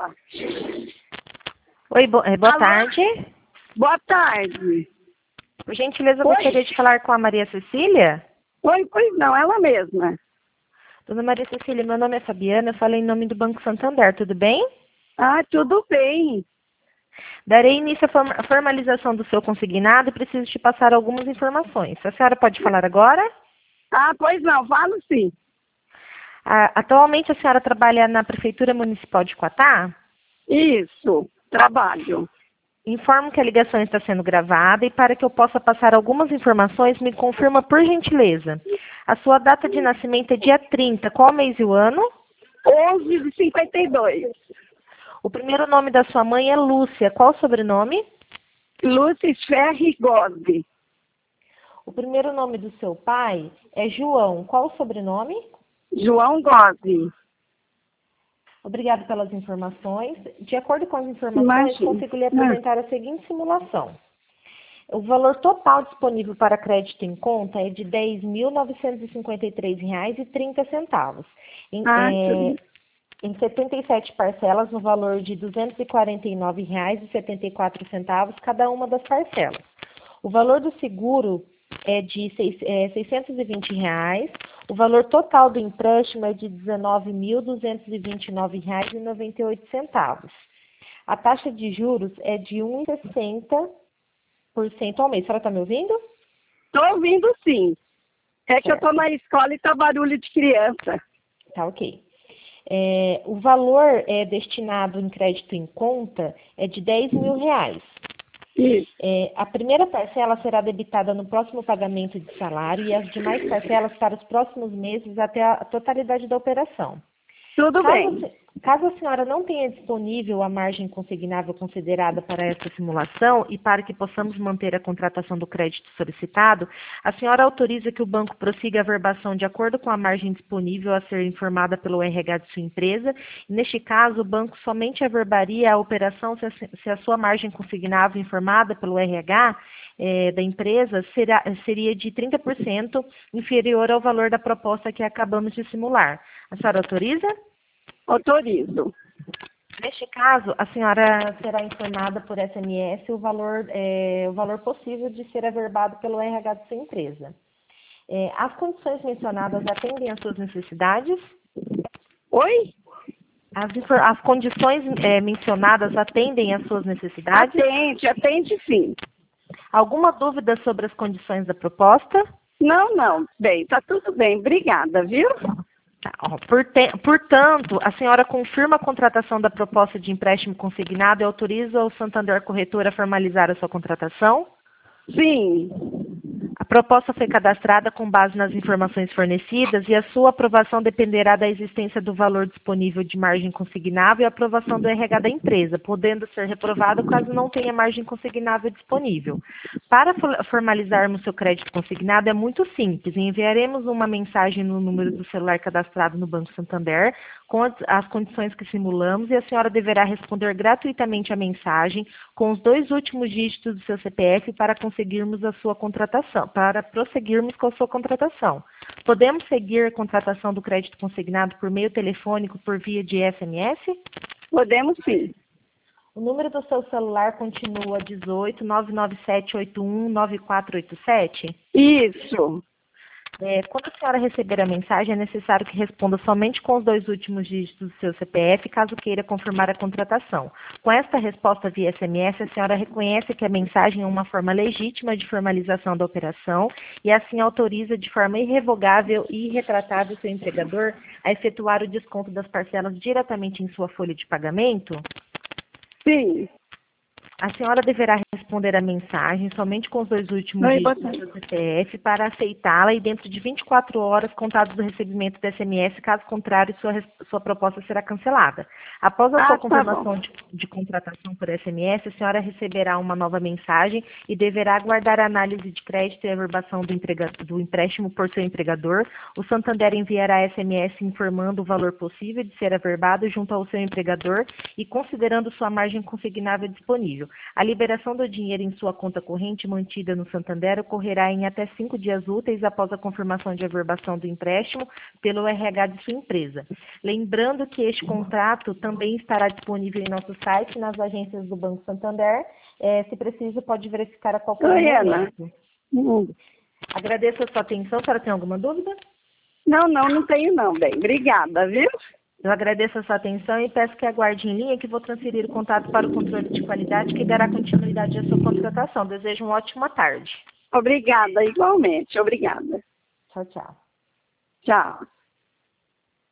Oi, boa Alô? tarde. Boa tarde. Por gentileza, eu Oi? gostaria de falar com a Maria Cecília. Oi, pois não, ela mesma. Dona Maria Cecília, meu nome é Fabiana, eu falo em nome do Banco Santander, tudo bem? Ah, tudo bem. Darei início à formalização do seu consignado e preciso te passar algumas informações. A senhora pode falar agora? Ah, pois não, falo sim. Atualmente a senhora trabalha na Prefeitura Municipal de Quatá? Isso, trabalho. Informo que a ligação está sendo gravada e para que eu possa passar algumas informações, me confirma por gentileza. A sua data de nascimento é dia 30, qual mês e o ano? 11 de 52. O primeiro nome da sua mãe é Lúcia, qual o sobrenome? Lúcia Ferri Gozzi. O primeiro nome do seu pai é João, qual o sobrenome? João Gozzi. Obrigado pelas informações. De acordo com as informações, Imagina. consigo lhe apresentar a seguinte simulação. O valor total disponível para crédito em conta é de R$ 10.953,30. Em, Ah, é, em 77 parcelas, no valor de R$ 249,74, cada uma das parcelas. O valor do seguro é de R$ 620. O valor total do empréstimo é de R$ 19.229,98. A taxa de juros é de 1,60% ao mês. A senhora está me ouvindo? tô ouvindo sim. É que eu tô Certo. na escola e tá barulho de criança. Tá ok. O valor destinado em crédito em conta é de R$ 10.000. Isso, A primeira parcela será debitada no próximo pagamento de salário e as demais parcelas para os próximos meses até a totalidade da operação. tudo bem. Caso a senhora não tenha disponível a margem consignável considerada para essa simulação e para que possamos manter a contratação do crédito solicitado, a senhora autoriza que o banco prossiga a verbação de acordo com a margem disponível a ser informada pelo RH de sua empresa. Neste caso, o banco somente averbaria a operação se a sua margem consignável informada pelo RH da empresa seria de 30% inferior ao valor da proposta que acabamos de simular. A senhora autoriza? Autorizo. Neste caso, a senhora será informada por SMS o valor possível de ser averbado pelo RH de sua empresa. As condições mencionadas atendem às suas necessidades? Oi? As condições mencionadas atendem às suas necessidades? Atende sim. Alguma dúvida sobre as condições da proposta? Não, bem, tá tudo bem. Obrigada, viu? Tá, ó, portanto, a senhora confirma a contratação da proposta de empréstimo consignado e autoriza o Santander Corretora a formalizar a sua contratação? Sim, A proposta foi cadastrada com base nas informações fornecidas e a sua aprovação dependerá da existência do valor disponível de margem consignável e a aprovação do RH da empresa, podendo ser reprovado caso não tenha margem consignável disponível. Para formalizarmos seu crédito consignado é muito simples. Enviaremos uma mensagem no número do celular cadastrado no Banco Santander com as condições que simulamos e a senhora deverá responder gratuitamente a mensagem com os 2 últimos dígitos do seu CPF para conseguirmos a sua contratação, para prosseguirmos com a sua contratação. Podemos seguir a contratação do crédito consignado por meio telefônico por via de SMS? podemos sim. O número do seu celular continua 18 99781 9487? Isso. Quando a senhora receber a mensagem, é necessário que responda somente com os 2 últimos dígitos do seu CPF, caso queira confirmar a contratação. Com esta resposta via SMS, a senhora reconhece que a mensagem é uma forma legítima de formalização da operação e assim autoriza de forma irrevogável e irretratável seu empregador a efetuar o desconto das parcelas diretamente em sua folha de pagamento? Sim. A senhora deverá responder a mensagem somente com os 2 últimos Oi, boa dígitos do tarde. seu CPF para aceitá-la e dentro de 24 horas contados do recebimento do SMS, caso contrário, sua proposta será cancelada. Após a sua Tá bom. confirmação de contratação por SMS, a senhora receberá uma nova mensagem e deverá aguardar a análise de crédito e averbação do empréstimo por seu empregador. O Santander enviará SMS informando o valor possível de ser averbado junto ao seu empregador e considerando sua margem consignável disponível. A liberação do dinheiro dinheiro em sua conta corrente mantida no Santander ocorrerá em até 5 dias úteis após a confirmação de averbação do empréstimo pelo RH de sua empresa. Lembrando que este contrato também estará disponível em nosso site, nas agências do Banco Santander. Se preciso, pode verificar a qualquer momento. Agradeço a sua atenção. A senhora tem alguma dúvida? Não tenho não, bem. Obrigada, viu? Eu agradeço a sua atenção e peço que aguarde em linha que vou transferir o contato para o controle de qualidade que dará continuidade à sua contratação. Desejo uma ótima tarde. Obrigada, igualmente. Obrigada. Tchau, tchau. Tchau.